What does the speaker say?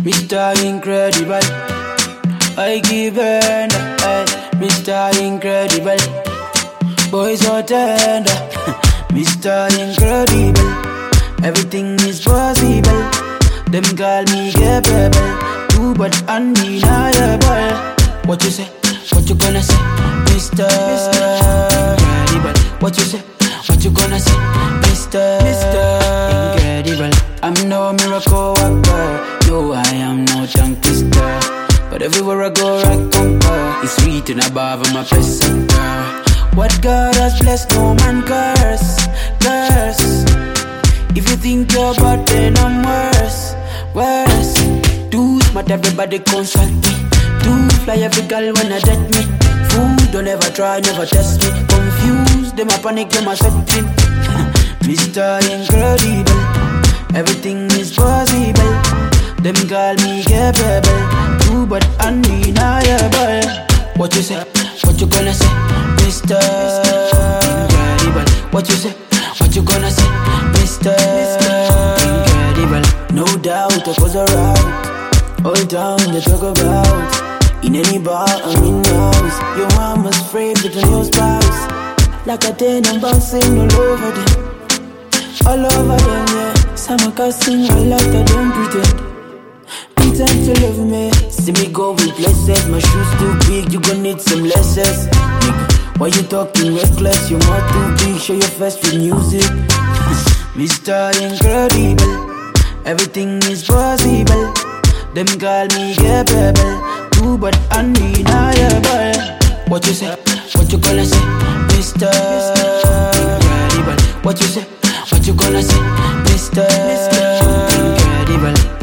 Mr. Incredible. I give in, Mr. Incredible. Boy so tender, Mr. Incredible. Everything is possible. Them call me capable, too but undeniable. What you say? What you gonna say, Mr. Incredible? What you say? What you gonna say, Mr. Incredible? I'm no miracle worker, no I am no tongue twister. But everywhere I go I conquer. It's written above my presenter. What God has blessed, no man curse. If you think you're bad, then I'm worse. Too smart, everybody consult me. Too fly, every girl wanna date me. Fool, don't ever try, never test me. Confused, them a panic, them a something. Mr. Incredible, everything is possible. Them call me capable, true but undeniable. What you say? What you gonna say, Mr. Incredible? What you say? What you gonna say, Mr. Incredible? No doubt, I was alright. All down they talk about. In any bar, I'm in house. Your mama's favorite and your spouse. Like a 10, I'm bouncing all over them. All over them, yeah. Some are casting, I like that them pretend. Pretend to love me. See me go with places. My shoes too big, you gon' need some lessons. Nigga, why you talking reckless? Your mouth too big, show your face with music. Mr. Incredible, everything is possible. Them call me capable, true but undeniable. What you say? What you gonna say, Mr. Incredible? What you say? What you gonna say, Mr. Incredible?